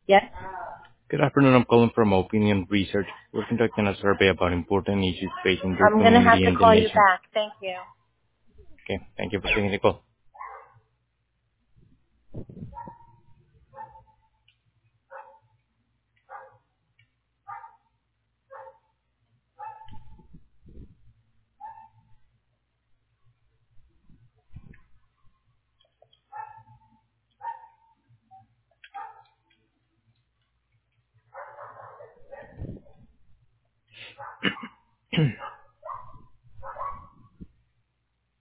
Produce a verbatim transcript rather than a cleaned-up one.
Yes. Good afternoon. I'm calling from Opinion Research. We're conducting a survey about important issues facing your I'm gonna community have to and the call you nation. back. Thank you. Okay, thank you for taking the call.